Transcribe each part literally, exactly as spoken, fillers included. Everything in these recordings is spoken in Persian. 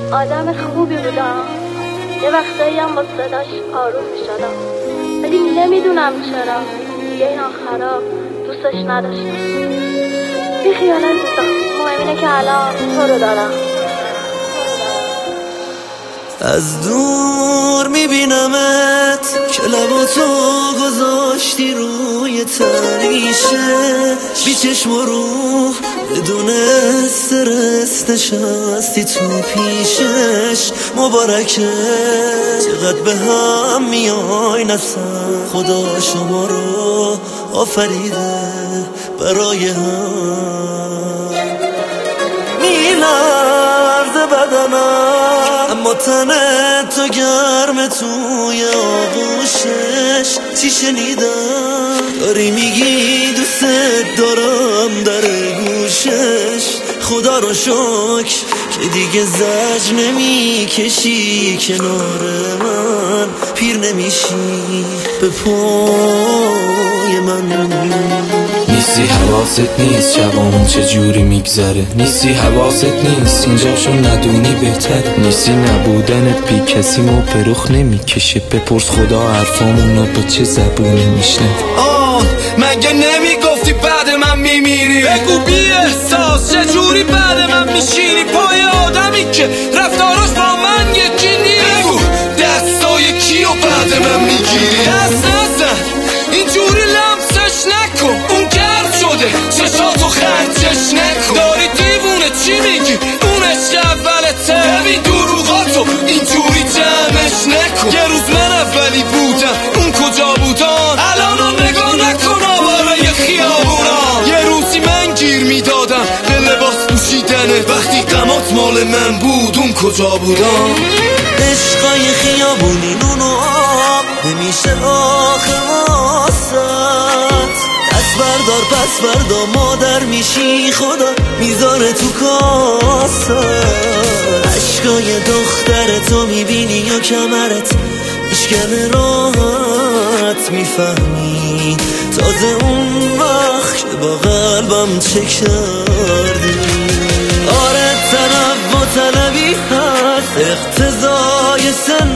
آدم خوبی بودم، یه وقتایی هم با صداش آروم می شدم، ولی نمیدونم چرا دیگه این آخرا دوستش نداشتم. بی خیالت بودم، مهم اینه که الان تو رو دارم. از دور میبینمت که لباتو گذاشتی روی تریشه، بی چشم و روح بدون استرس نشستی تو پیشش. مبارکه چقدر به هم میای نسن، خدا شما رو آفریده برای هم. میلرزه بدنم اما تنه تو گرم توی آغوشش. چی شنیدم داری میگی دوست دارم در گوشش. خدا رو شکر که دیگه زج نمیکشی کنار من، پیر نمیشی به پای من. نیستی حواست نیست جوامون چجوری میگذره، نیستی حواست نیست اینجاشو ندونی بهتر، نیستی نبودنت بی کسی ما به رخ نمیکشه. بپرس خدا حرفامونو با چه زبونی میشنه. آه مگه نمیگفتی بعد من میمیری؟ بگو بی احساس چجوری بعد من میشینی پای آدمی که رفتاراش با من یکی نیست؟ بگو دستای کیو بعد من میگیری؟ دست نزن اینجوری لمسش نکن، اون گرد شده چشاتو خرجش نکن. داری دیوونه چی میگی؟ اون عشق اولته، ببین دروغاتو اینجوری جمعش نکن. یه روز من اولی بودم اون کجا بودن، الانو نگاه نکن آواره خیابونان. یه روزی من گیر میدادم به لباس پوشیدنه، وقتی قمات مال من بود اون کجا بودن. عشقای خیابونی نون و آب نمیشه آخه واسط. دست بردار پس بردا مادر میشی، خدا میذاره تو کاسه. عشقای دختر تو میبینی یا کمرت میشکنه راحت میفهمی تازه اون وقت که با قلبم چه کردی. آره طرف و طلبی هست اقتضای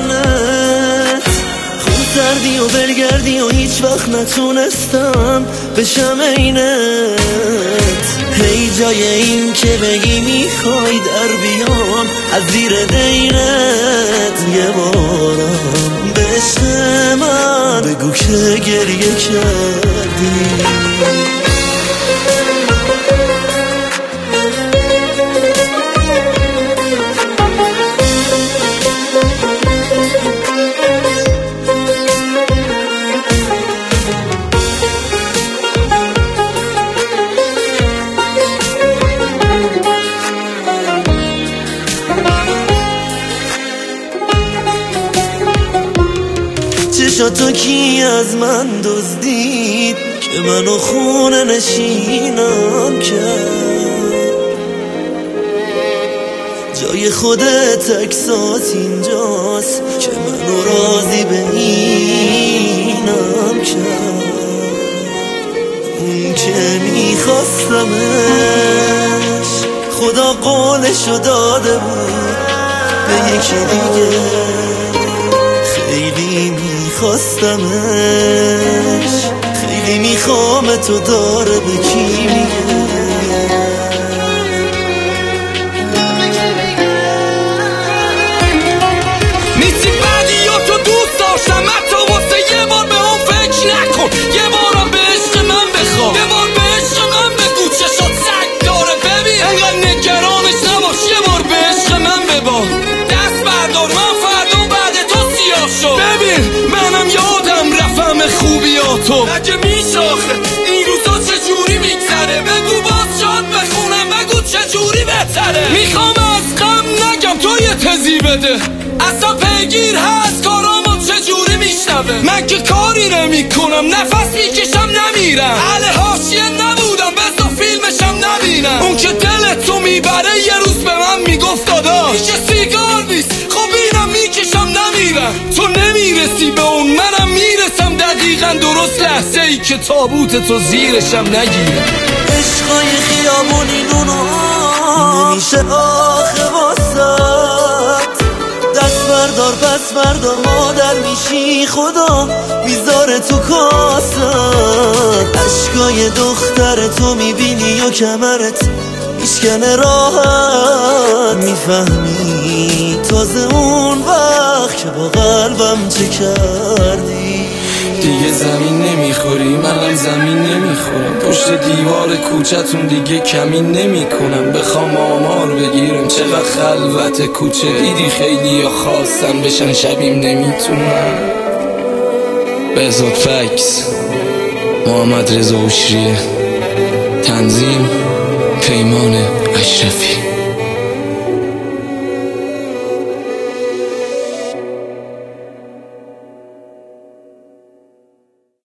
سنت، خون سردی و برگردی و هیچ وقت نتونستم بشم اینت. هی جای این که بگی میخوای در بیام از زیر دینت، یه بارم به عشق من بگو که گریه کردی. چشاتو کی از من دزدید که منو خونه نشینم کرد؟ جای خودت اکسات اینجاست که منو راضی به اینم کرد. اون که میخواستمش خدا قولشو داده بود به یکی دیگه، خیلی میخواستمش خیلی میخوام تو داره به کی میگه. نیستی بعدی یا تو دوست داشتم حتی واسه یه بار به اون فکر نکن. یه بارم به عشق من بخوام، یه بار به عشق من بگو چشات سگ داره. ببین انقدر نگرانش نباش، یه بار به عشق من ببار. دست بردار من فردا بعد تو سیاه شد. ببین منم یادم رفم خوبیاتو، اگه میشه آخه این روزا چجوری میگذره؟ بگو باز شاد بخونم بگو چجوری بهتره. میخوام از غم نگم تو یه تزی بده، اصلا پیگیر هست کارامو چجوری میشنوه. من که کاری نمی کنم نفس میکشم نمیرم، اهل حاشیه نبودم بذار فیلمشم نبینم. اون که دلتو میبره یه روز به من میگفت دادا میشه سیگار نیست، خب اینم میکشم نمیرم. تو نمیرسی به اون منم میرسم دقیقا درست لحظه ای که تابوت تو زیرشم نگیرم. عشقای خیابونی نونو نمیشه آخه واسه پس فردا مادر میشی خدا میذاره تو کاسه. اشکای دختر تو میبینی و کمرت میشکنه راحت. میفهمی تازه اون وقت که با قلبم چه کردی. دیگه زمین نمیخوری منم زمین نمیخورم، پشت دیوار کوچتون دیگه کمین نمیکنم. بخوام آمار بگیرم چقدر خلوت کوچه، دیدی خیلی یا خواستن بشن شبیم نمیتونم. بهزاد فکس، محمد رضا عشریه، تنظیم پیمان اشرفی.